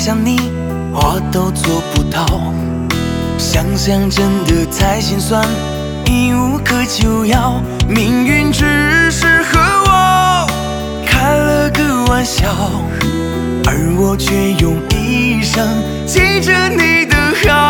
向你，我都做不到。想象真的太心酸，已无可救药。命运只是和我开了个玩笑，而我却用一生记着你的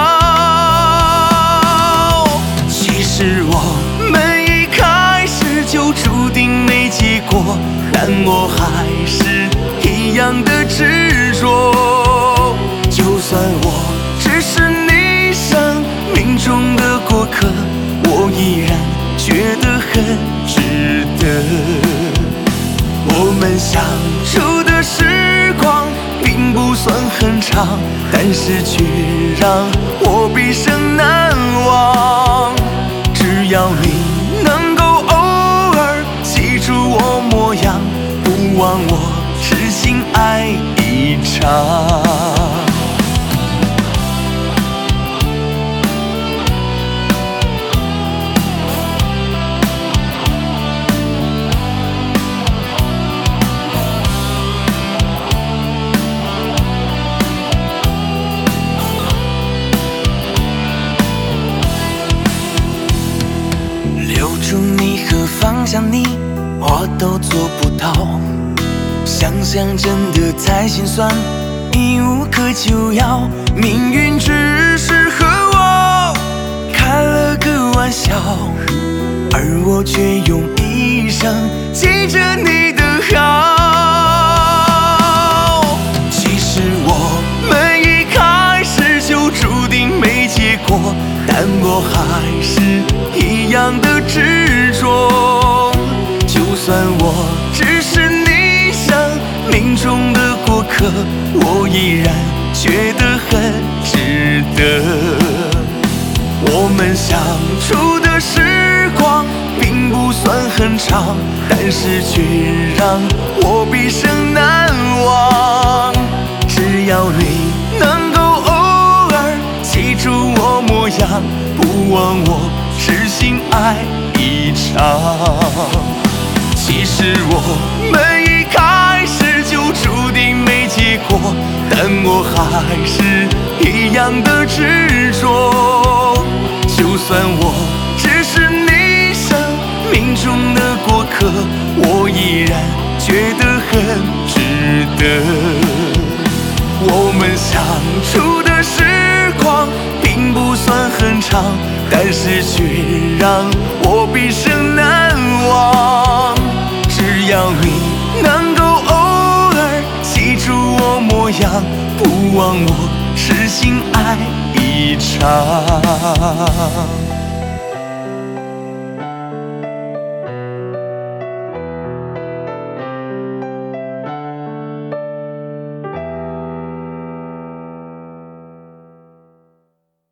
好。其实我们一开始就注定没结果，但我还是一样的执着。就算我只是你生命中的过客，我依然觉得很值得。我们相处的时光并不算很长，但是却让我毕生难忘。只要你能够偶尔记住我模样，不忘我痴心爱一场。留住你和放下你，我都做不到。想象真的太心酸，已无可救药。命运只是和我开了个玩笑，而我却用一生记着你的好。其实我们一开始就注定没结果，但我还是一样的执着。就算我只是你生命中的过客，我依然觉得很值得。我们相处的时光并不算很长，但是却让我毕生难忘。只要你能够偶尔记住我模样，不忘我痴心爱一场。其实我们一开始就注定没结果，但我还是一样的执着。就算我只是你生命中的过客，我依然觉得很值得。我们相处的时光并不算很长，但是却让我毕生难忘。只要你能够偶尔记住我模样，不忘我痴心爱一场。